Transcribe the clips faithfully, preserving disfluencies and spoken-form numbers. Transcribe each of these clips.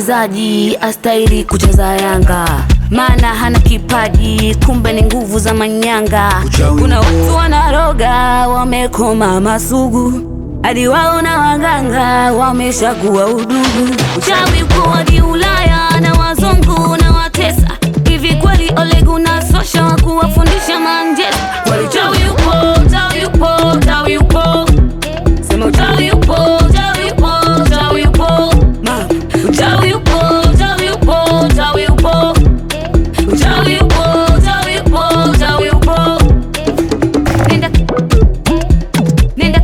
mchezaji astahili kucheza Yanga, maana hana kipaji, kumbe ni nguvu za manyanga. Kuna watu wanaroga wamekoma masugu, hadi wao na waganga wameshakuwa udugu. Uchawi uko hadi Ulaya na wazungu na watesa. Hivi kweli Ole Gunnar Solskjaer kuwafundisha Manchester? Kweli uchawi upo, uchawi upo, uchawi upo. Sema uchawi upo, uchawi upo, uchawi upo. Mama, uchawi upo, uchawi upo, uchawi upo. Uchawi upo, uchawi upo, uchawi upo. Nenda Nenda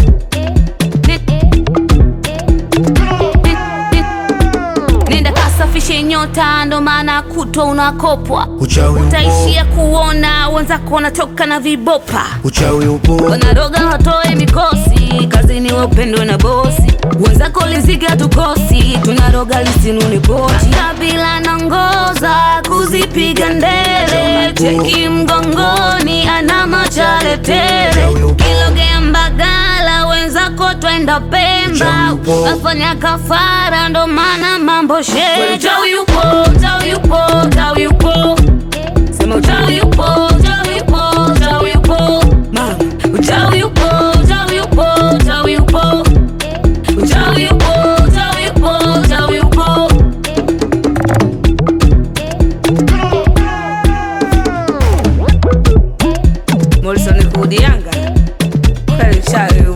Nenda kasafishe nyota, ndo maana kutwa unakopwa. Utaishia kuona wenzako wanatoka na vibopa. Uchawi upo, wanaroga watoe mikosi, kazini wapendwe na bosi. Wenzako liziga tukosi, tunaroga lisinune pochi. Kabila nongoza kuzipiga ndele, cheki mgongoni ana machale tele. Kilogea Mbagala wenzako twenda Pemba, afanya kafara ndo maana mambo shele. Uchawi upo, uchawi upo, uchawi upo. Sema uchawi upo, uchawi upo, uchawi upo. Mama, uchawi upo, uchawi upo, uchawi upo. Uchawi upo, uchawi upo, uchawi upo. Morrison kudi Yanga, kweli uchawi